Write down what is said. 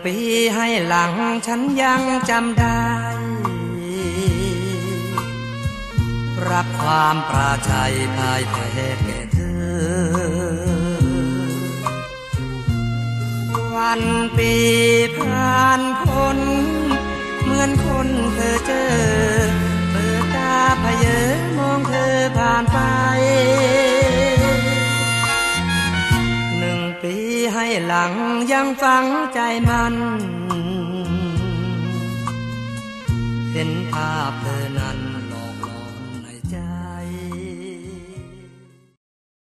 ปีให้หลังฉันยังจำได้รับความปราชัยพ่ายแพ้แก่เธอวันปีผ่านพ้นเหมือนคนเธอเจอเปิดตาพเยอมองเธอผ่านไป1 ปีให้หลังยังฝังใจมันเห็นภาพเธอนั้น